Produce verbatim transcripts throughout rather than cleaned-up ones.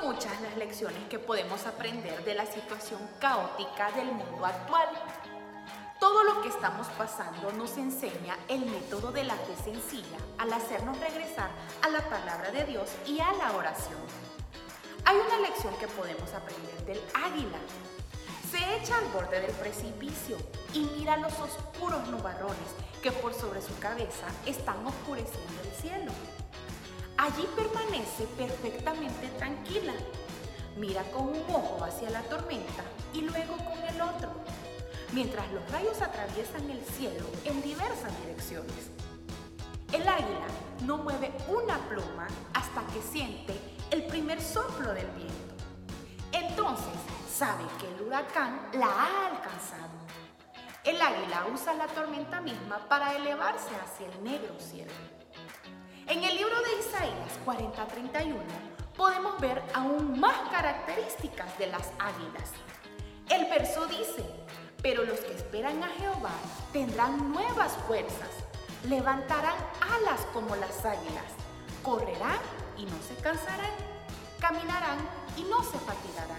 muchas las lecciones que podemos aprender de la situación caótica del mundo actual. Todo lo que estamos pasando nos enseña el método de la fe sencilla al hacernos regresar a la palabra de Dios y a la oración. Hay una lección que podemos aprender del águila. Se echa al borde del precipicio y mira los oscuros nubarrones que por sobre su cabeza están oscureciendo el cielo. Allí permanece perfectamente tranquila. Mira con un ojo hacia la tormenta y luego con el otro, mientras los rayos atraviesan el cielo en diversas direcciones. El águila no mueve una pluma hasta que siente el primer soplo del viento. Entonces sabe que el huracán la ha alcanzado. El águila usa la tormenta misma para elevarse hacia el negro cielo. En el libro de Isaías cuarenta treinta y uno podemos ver aún más características de las águilas. El verso dice: pero los que esperan a Jehová tendrán nuevas fuerzas, levantarán alas como las águilas, correrán y no se cansarán, caminarán y no se fatigarán.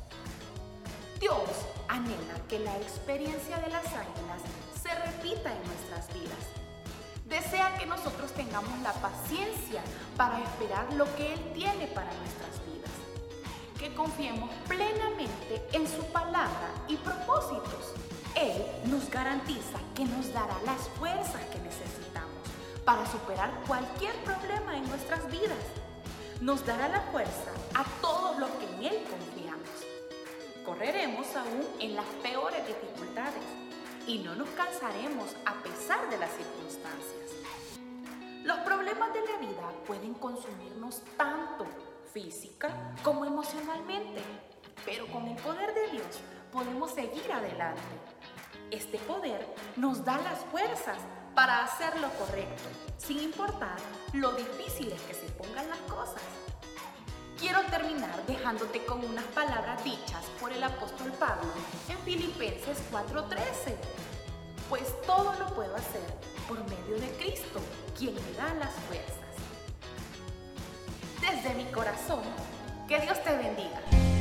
Dios anhela que la experiencia de las águilas se repita en nuestras vidas. Desea que nosotros tengamos la paciencia para esperar lo que Él tiene para nuestras vidas. Que confiemos plenamente en su palabra y propósitos. Él nos garantiza que nos dará las fuerzas que necesitamos para superar cualquier problema en nuestras vidas. Nos dará la fuerza a todos los que en Él confiamos. Correremos aún en las peores dificultades y no nos cansaremos a pesar de las circunstancias. Los problemas de la vida pueden consumirnos tanto física como emocionalmente, pero con el poder de Dios podemos seguir adelante. Este poder nos da las fuerzas para hacer lo correcto, sin importar lo difíciles que se pongan las cosas. Quiero terminar dejándote con unas palabras dichas por el apóstol Pablo en Filipenses cuatro trece. Pues todo lo puedo hacer por medio de Cristo, quien me da las fuerzas. Desde mi corazón, que Dios te bendiga.